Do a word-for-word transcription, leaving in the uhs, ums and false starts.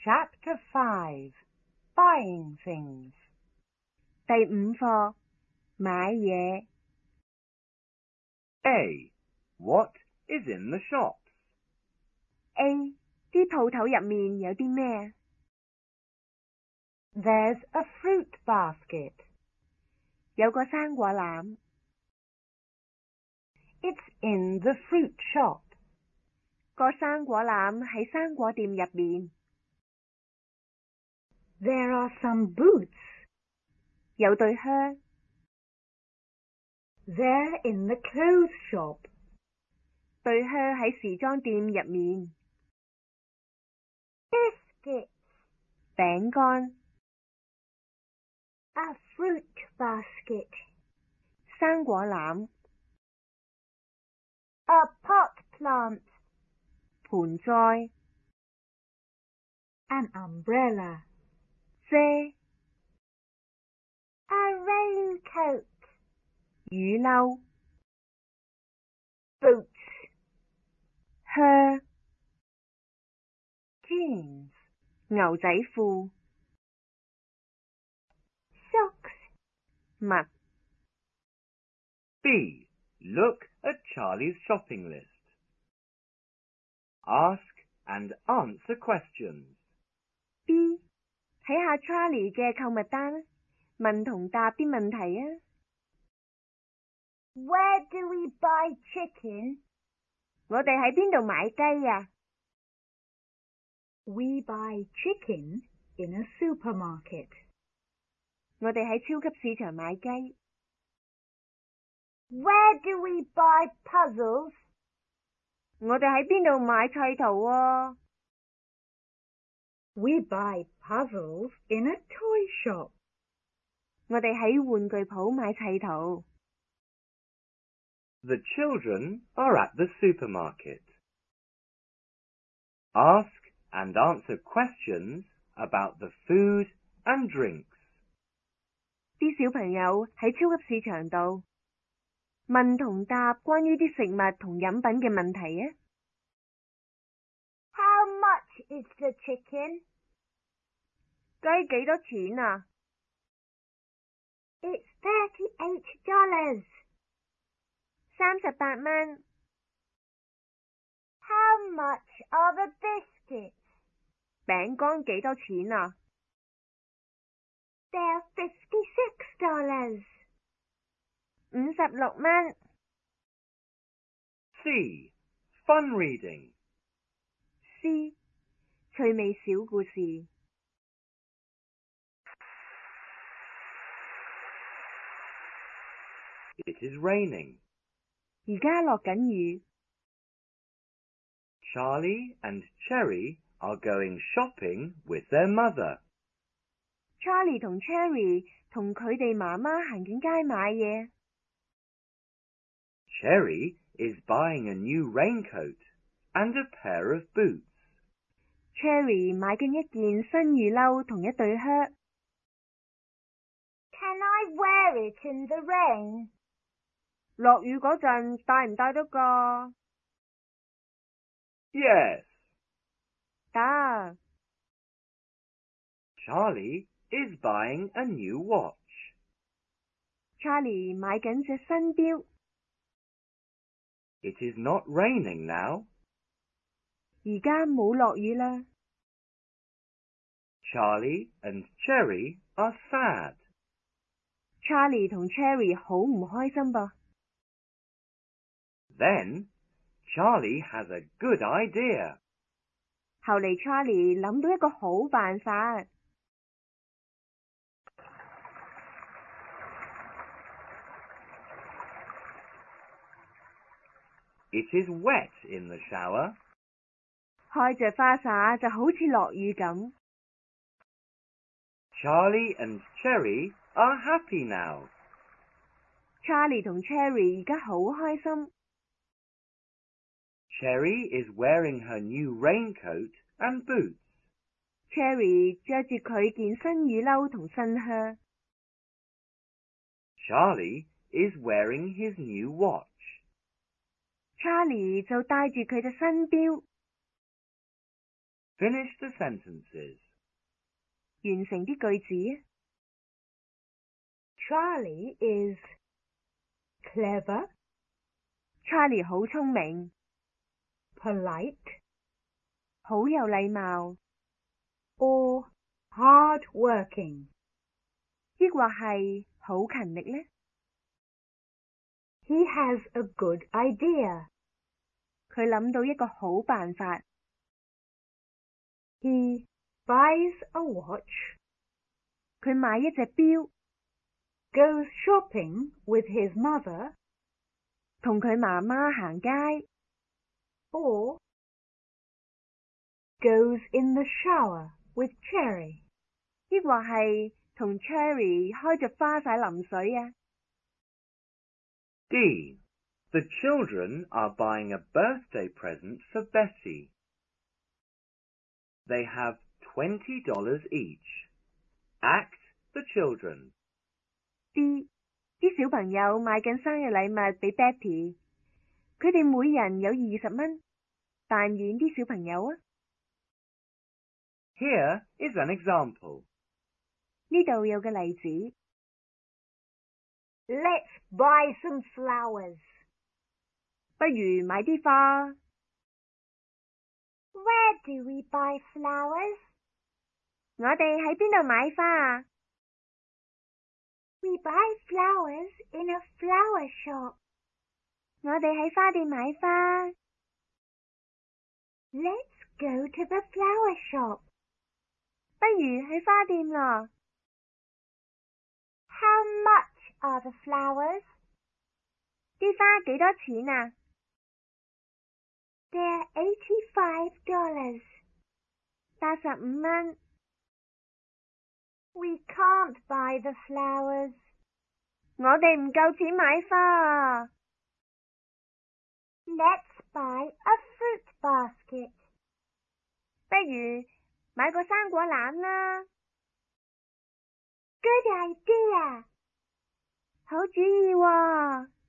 Chapter five. Buying things. 第五課，買嘢。 A. What is in the shops? A. 啲鋪頭入面有啲咩？ There's a fruit basket. 有個生果籃。 It's in the fruit shop. 個生果籃喺生果店入面。 There are some boots. 有對靴。 They're in the clothes shop. 對靴喺時裝店入面。 Biscuits. 餅乾。 A fruit basket. 生果籃。 A pot plant. 盆栽。 An umbrella. 遮。 A raincoat. 雨褸。 Boots. 靴。 Jeans. 牛仔褲。 Socks. 襪。 B. Look at Charlie's shopping list. Ask and answer questions. B. 睇下 Charlie 嘅購物單，問同答啲問題啊。 Where do we buy chicken? 我哋喺邊度買雞啊？ We buy chicken in a supermarket. 我哋喺超級市場買雞。 Where do we buy puzzles? 我哋喺邊度買砌圖啊？ We buy puzzles in a toy shop. 我哋喺玩具鋪買砌圖。 The children are at the supermarket. Ask and answer questions about the food and drinks. 啲小朋友喺超級市場度問同答關於啲食物同飲品嘅問題啊。 How much is the chicken? 雞幾多錢啊？ It's thirty-eight dollars. 三十八蚊。 How much are the biscuits? 餅乾幾多錢啊？ They're fifty-six dollars. 五十六蚊。 C. Fun reading. C. 趣味小故事。 It is raining. 而家落緊雨。 Charlie and Cherry are going shopping with their mother. Charlie 同 Cherry 同佢哋媽媽行緊街買嘢。 Cherry is buying a new raincoat and a pair of boots. Cherry 買緊一件新雨褸同一對靴。 Can I wear it in the rain? 落雨嗰陣帶唔帶得㗎？ Yes. 得。 Charlie is buying a new watch. Charlie 買緊隻新錶。 It is not raining now. 而家冇落雨啦。 Charlie and Cherry are sad. Charlie 同 Cherry 好唔開心噃。 Then Charlie has a good idea. 後嚟 Charlie 諗到一個好辦法。 It is wet in the shower. 開着花灑就好似落雨咁。 Charlie and Cherry are happy now. Charlie 同 Cherry 而家好開心。 Cherry is wearing her new raincoat and boots. Cherry 着住佢件新雨褸同新靴。 Charlie is wearing his new watch. Charlie 就戴住佢隻新錶。 Finish the sentences. 完成啲句子。 Charlie is clever, Charlie 好聰明， polite, 好有禮貌， or hard-working. 抑或係好勤力呢？ He has a good idea. 佢諗到一個好辦法。 He buys a watch, 佢買一隻錶， goes shopping with his mother, 同佢媽媽行街， or goes in the shower with Cherry. 抑或係同 Cherry 開着花灑淋水啊。 D. The children are buying a birthday present for Betty. They have twenty dollars each. Act the children. D. 啲小朋友買緊生日禮物俾 Betty， 佢哋每人有二十蚊，扮演啲小朋友啊。 Here is an example. 呢度有個例子。 Let's buy some flowers. 不如買啲花。 Where do we buy flowers? 我哋喺邊度買花啊？ We buy flowers in a flower shop. 我哋喺花店買花。 Let's go to the flower shop. 不如去花店咯。 How much are the flowers? 啲花幾多錢啊？ They're eighty-five dollars. 八十五蚊。 We can't buy the flowers. 我哋唔夠錢買花啊。 Let's buy a fruit basket. 不如買個生果籃啦。 Good idea. 好主意喎。